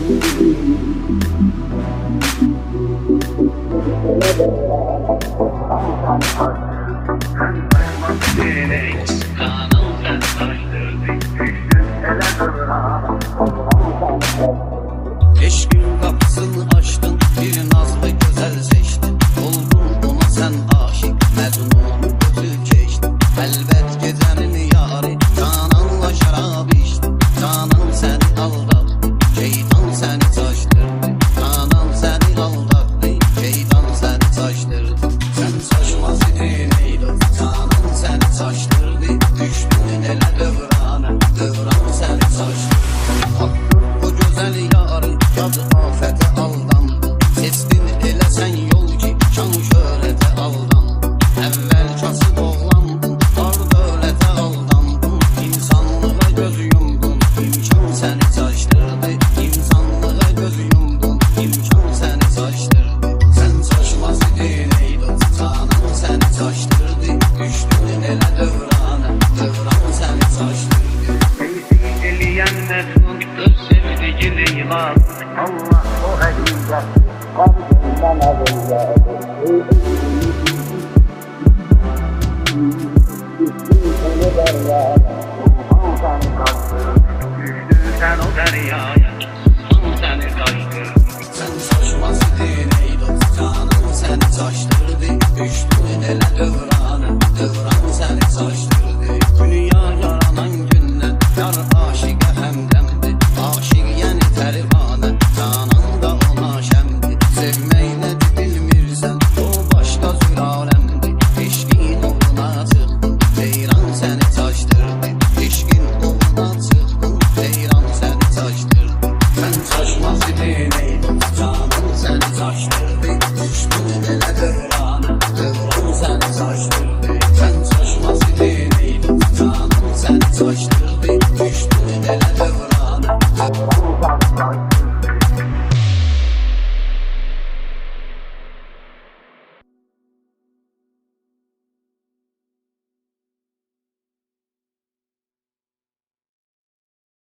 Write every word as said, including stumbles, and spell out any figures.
Eşkin kapısını açtın, bir naz ve güzel seçtin. Oldun ona sen aşık, mecnun gözü keçtin. Elbet gecenin yari, cananla şarap içtin. Canan seni aldattı, şeytan seni taştırdı. Canan seni aldattı, şeytan seni taştırdı. Sen saçma sidin eydin, canan seni taştırdı. Düştün ele dövrana, dövran seni taştırdı. O güzel yarı yazı afete aldandı. Seçtin elə sen yol ki şan şöhrete aldandın. Evvel kasıb oğlandın, var dövlete aldandın. İnsanlığa göz yumdun, imkan seni taştırdı. İnsanlığa göz yumdun, imkan seni taştırdı. Sen saçma sidin eydin, canan seni taştırdı. Düştün elə dövrana, dövran seni taştırdı. Seyfi eleyen mefnun, öz sevdiğini yılan. Allah o hediye kalbimden alıyor. Düştün sen o deryaya.